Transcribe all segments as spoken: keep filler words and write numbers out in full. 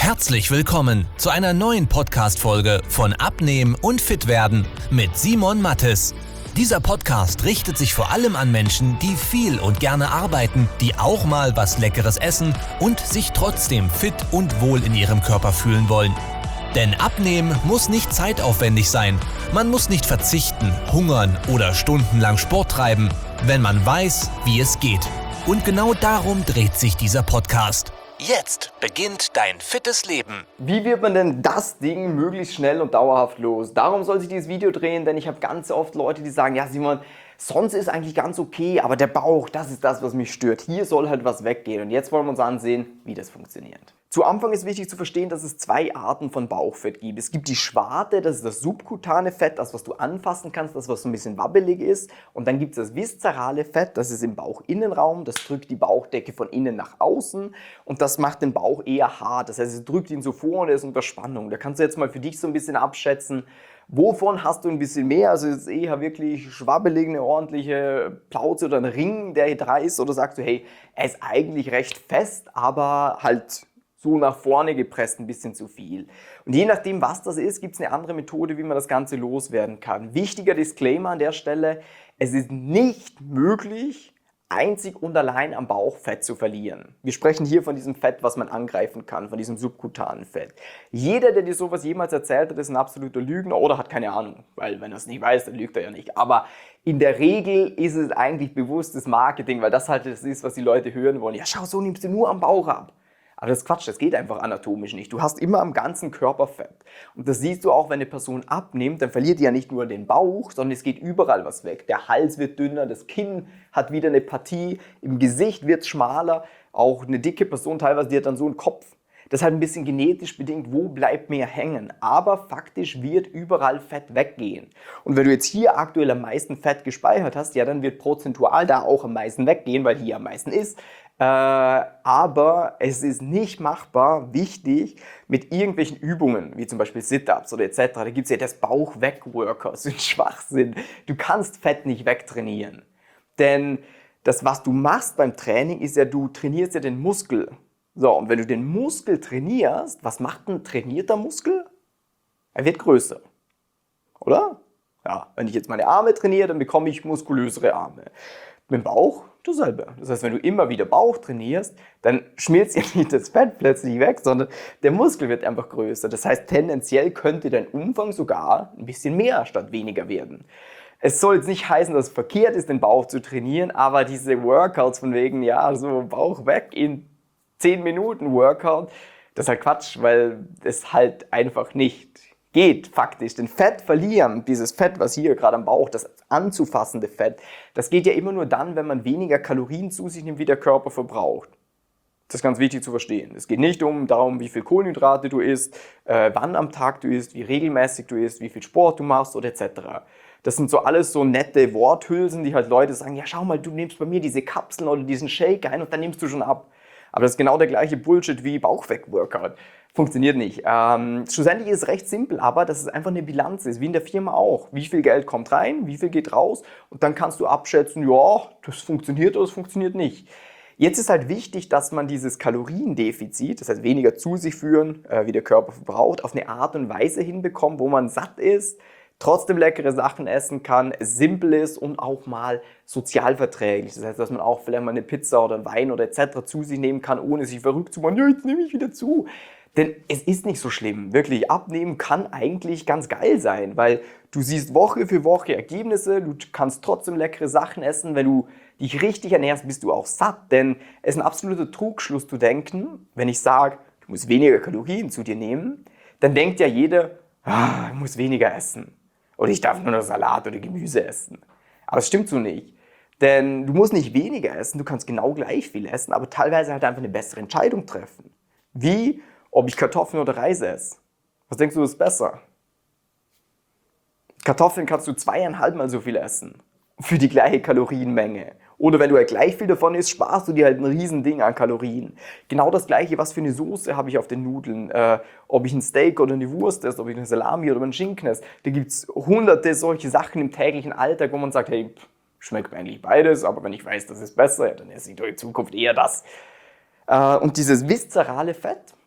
Herzlich willkommen zu einer neuen Podcast-Folge von Abnehmen und Fitwerden mit Simon Mattes. Dieser Podcast richtet sich vor allem an Menschen, die viel und gerne arbeiten, die auch mal was Leckeres essen und sich trotzdem fit und wohl in ihrem Körper fühlen wollen. Denn Abnehmen muss nicht zeitaufwendig sein. Man muss nicht verzichten, hungern oder stundenlang Sport treiben, wenn man weiß, wie es geht. Und genau darum dreht sich dieser Podcast. Jetzt beginnt dein fittes Leben. Wie wird man denn das Ding möglichst schnell und dauerhaft los? Darum soll sich dieses Video drehen, denn ich habe ganz oft Leute, die sagen, ja Simon, sonst ist eigentlich ganz okay, aber der Bauch, das ist das, was mich stört. Hier soll halt was weggehen und jetzt wollen wir uns ansehen, wie das funktioniert. Zu Anfang ist wichtig zu verstehen, dass es zwei Arten von Bauchfett gibt. Es gibt die Schwarte, das ist das subkutane Fett, das was du anfassen kannst, das was so ein bisschen wabbelig ist. Und dann gibt es das viszerale Fett, das ist im Bauchinnenraum, das drückt die Bauchdecke von innen nach außen und das macht den Bauch eher hart. Das heißt, es drückt ihn so vor und er ist unter Spannung. Da kannst du jetzt mal für dich so ein bisschen abschätzen, wovon hast du ein bisschen mehr? Also ist es eher wirklich schwabbelig, eine ordentliche Plauze oder ein Ring, der hier da ist? Oder sagst du, hey, er ist eigentlich recht fest, aber halt so nach vorne gepresst, ein bisschen zu viel. Und je nachdem, was das ist, gibt es eine andere Methode, wie man das Ganze loswerden kann. Wichtiger Disclaimer an der Stelle, es ist nicht möglich, einzig und allein am Bauch Fett zu verlieren. Wir sprechen hier von diesem Fett, was man angreifen kann, von diesem subkutanen Fett. Jeder, der dir sowas jemals erzählt hat, ist ein absoluter Lügner oder hat keine Ahnung, weil wenn er es nicht weiß, dann lügt er ja nicht. Aber in der Regel ist es eigentlich bewusstes Marketing, weil das halt das ist, was die Leute hören wollen. Ja, schau, so nimmst du nur am Bauch ab. Aber das ist Quatsch, das geht einfach anatomisch nicht. Du hast immer am ganzen Körper Fett. Und das siehst du auch, wenn eine Person abnimmt, dann verliert die ja nicht nur den Bauch, sondern es geht überall was weg. Der Hals wird dünner, das Kinn hat wieder eine Partie, im Gesicht wird es schmaler. Auch eine dicke Person teilweise, die hat dann so einen Kopf. Das ist halt ein bisschen genetisch bedingt, wo bleibt mehr hängen. Aber faktisch wird überall Fett weggehen. Und wenn du jetzt hier aktuell am meisten Fett gespeichert hast, ja, dann wird prozentual da auch am meisten weggehen, weil hier am meisten ist. Äh, aber es ist nicht machbar, wichtig, mit irgendwelchen Übungen, wie zum Beispiel Sit-Ups oder et cetera. Da gibt es ja das Bauch-Weg-Workout, so ein Schwachsinn. Du kannst Fett nicht wegtrainieren. Denn das, was du machst beim Training, ist ja, du trainierst ja den Muskel. So, und wenn du den Muskel trainierst, was macht ein trainierter Muskel? Er wird größer, oder? Ja, wenn ich jetzt meine Arme trainiere, dann bekomme ich muskulösere Arme. Mit dem Bauch dasselbe. Das heißt, wenn du immer wieder Bauch trainierst, dann schmilzt ja nicht das Fett plötzlich weg, sondern der Muskel wird einfach größer. Das heißt, tendenziell könnte dein Umfang sogar ein bisschen mehr statt weniger werden. Es soll jetzt nicht heißen, dass es verkehrt ist, den Bauch zu trainieren, aber diese Workouts von wegen, ja, so Bauch weg in zehn Minuten Workout, das ist halt Quatsch, weil es halt einfach nicht geht, faktisch. Denn Fett verlieren, dieses Fett, was hier gerade am Bauch, das anzufassende Fett, das geht ja immer nur dann, wenn man weniger Kalorien zu sich nimmt, wie der Körper verbraucht. Das ist ganz wichtig zu verstehen. Es geht nicht um darum, wie viel Kohlenhydrate du isst, äh, wann am Tag du isst, wie regelmäßig du isst, wie viel Sport du machst oder et cetera. Das sind so alles so nette Worthülsen, die halt Leute sagen, ja schau mal, du nimmst bei mir diese Kapseln oder diesen Shake ein und dann nimmst du schon ab. Aber das ist genau der gleiche Bullshit wie Bauchweg-Workout. Funktioniert nicht. Ähm, schlussendlich ist es recht simpel, aber dass es einfach eine Bilanz ist, wie in der Firma auch. Wie viel Geld kommt rein, wie viel geht raus und dann kannst du abschätzen, ja, das funktioniert oder das funktioniert nicht. Jetzt ist halt wichtig, dass man dieses Kaloriendefizit, das heißt weniger zu sich führen, äh, wie der Körper verbraucht, auf eine Art und Weise hinbekommt, wo man satt ist, trotzdem leckere Sachen essen kann, simpel ist und auch mal sozialverträglich. Das heißt, dass man auch vielleicht mal eine Pizza oder Wein oder et cetera zu sich nehmen kann, ohne sich verrückt zu machen, ja, jetzt nehme ich wieder zu. Denn es ist nicht so schlimm, wirklich. Abnehmen kann eigentlich ganz geil sein, weil du siehst Woche für Woche Ergebnisse, du kannst trotzdem leckere Sachen essen. Wenn du dich richtig ernährst, bist du auch satt. Denn es ist ein absoluter Trugschluss zu denken, wenn ich sage, du musst weniger Kalorien zu dir nehmen, dann denkt ja jeder, ah, ich muss weniger essen. Oder ich darf nur noch Salat oder Gemüse essen. Aber es stimmt so nicht. Denn du musst nicht weniger essen, du kannst genau gleich viel essen, aber teilweise halt einfach eine bessere Entscheidung treffen. Wie, ob ich Kartoffeln oder Reis esse. Was denkst du, ist besser? Kartoffeln kannst du zweieinhalb Mal so viel essen. Für die gleiche Kalorienmenge. Oder wenn du halt gleich viel davon isst, sparst du dir halt ein Riesending an Kalorien. Genau das gleiche, was für eine Soße habe ich auf den Nudeln. Äh, ob ich ein Steak oder eine Wurst esse, ob ich eine Salami oder einen Schinken esse. Da gibt es hunderte solche Sachen im täglichen Alltag, wo man sagt, hey, schmeckt mir eigentlich beides, aber wenn ich weiß, das ist besser, ja, dann esse ich doch in Zukunft eher das. Äh, und dieses viszerale Fett,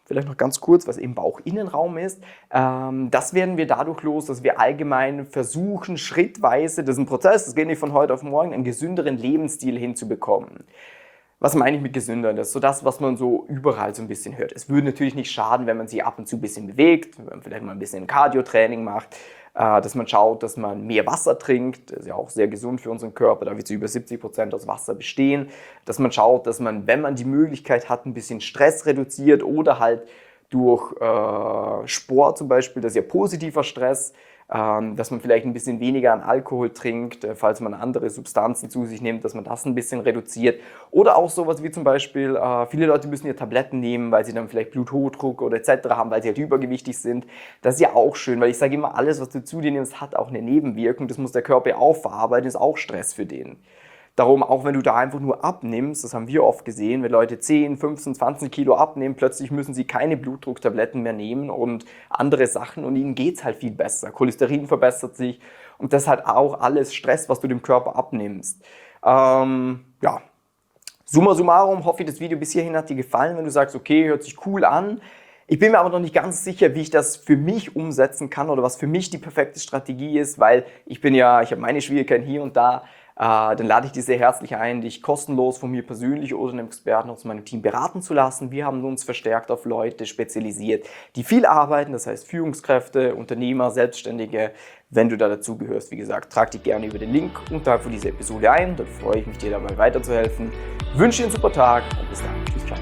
vielleicht noch ganz kurz, was eben Bauchinnenraum ist. Ähm, das werden wir dadurch los, dass wir allgemein versuchen, schrittweise, das ist ein Prozess, das geht nicht von heute auf morgen, einen gesünderen Lebensstil hinzubekommen. Was meine ich mit gesünder? Das ist so das, was man so überall so ein bisschen hört. Es würde natürlich nicht schaden, wenn man sich ab und zu ein bisschen bewegt, wenn man vielleicht mal ein bisschen Cardio-Training macht, äh, dass man schaut, dass man mehr Wasser trinkt. Das ist ja auch sehr gesund für unseren Körper, da wir zu über siebzig Prozent aus Wasser bestehen. Dass man schaut, dass man, wenn man die Möglichkeit hat, ein bisschen Stress reduziert oder halt durch äh, Sport zum Beispiel, das ist ja positiver Stress, ähm, dass man vielleicht ein bisschen weniger an Alkohol trinkt, äh, falls man andere Substanzen zu sich nimmt, dass man das ein bisschen reduziert. Oder auch sowas wie zum Beispiel, äh, viele Leute müssen ja Tabletten nehmen, weil sie dann vielleicht Bluthochdruck oder et cetera haben, weil sie halt übergewichtig sind. Das ist ja auch schön, weil ich sage immer, alles, was du zu dir nimmst, hat auch eine Nebenwirkung. Das muss der Körper ja auch verarbeiten, ist auch Stress für den. Darum, auch wenn du da einfach nur abnimmst, das haben wir oft gesehen, wenn Leute zehn, fünfzehn, zwanzig Kilo abnehmen, plötzlich müssen sie keine Blutdrucktabletten mehr nehmen und andere Sachen und ihnen geht es halt viel besser. Cholesterin verbessert sich und das ist halt auch alles Stress, was du dem Körper abnimmst. Ähm, ja, summa summarum, hoffe ich, das Video bis hierhin hat dir gefallen. Wenn du sagst, okay, hört sich cool an. Ich bin mir aber noch nicht ganz sicher, wie ich das für mich umsetzen kann oder was für mich die perfekte Strategie ist, weil ich bin ja, ich habe meine Schwierigkeiten hier und da. Äh, dann lade ich dich sehr herzlich ein, dich kostenlos von mir persönlich oder einem Experten aus meinem Team beraten zu lassen. Wir haben uns verstärkt auf Leute spezialisiert, die viel arbeiten, das heißt Führungskräfte, Unternehmer, Selbstständige. Wenn du da dazu gehörst, wie gesagt, trag dich gerne über den Link unterhalb von dieser Episode ein. Dann freue ich mich, dir dabei weiterzuhelfen. Ich wünsche dir einen super Tag und bis dann. Tschüss, ciao.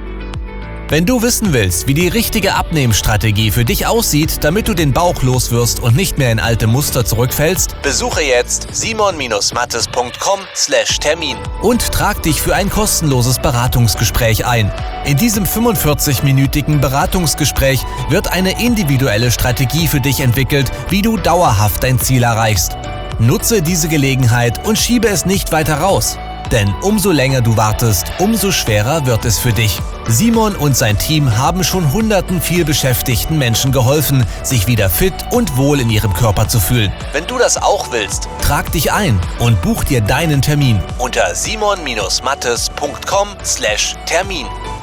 Wenn du wissen willst, wie die richtige Abnehmstrategie für dich aussieht, damit du den Bauch loswirst und nicht mehr in alte Muster zurückfällst, besuche jetzt simon mattes punkt com slash Termin und trag dich für ein kostenloses Beratungsgespräch ein. In diesem fünfundvierzig-minütigen Beratungsgespräch wird eine individuelle Strategie für dich entwickelt, wie du dauerhaft dein Ziel erreichst. Nutze diese Gelegenheit und schiebe es nicht weiter raus. Denn umso länger du wartest, umso schwerer wird es für dich. Simon und sein Team haben schon hunderten vielbeschäftigten Menschen geholfen, sich wieder fit und wohl in ihrem Körper zu fühlen. Wenn du das auch willst, trag dich ein und buch dir deinen Termin unter simon mattes punkt com slash Termin.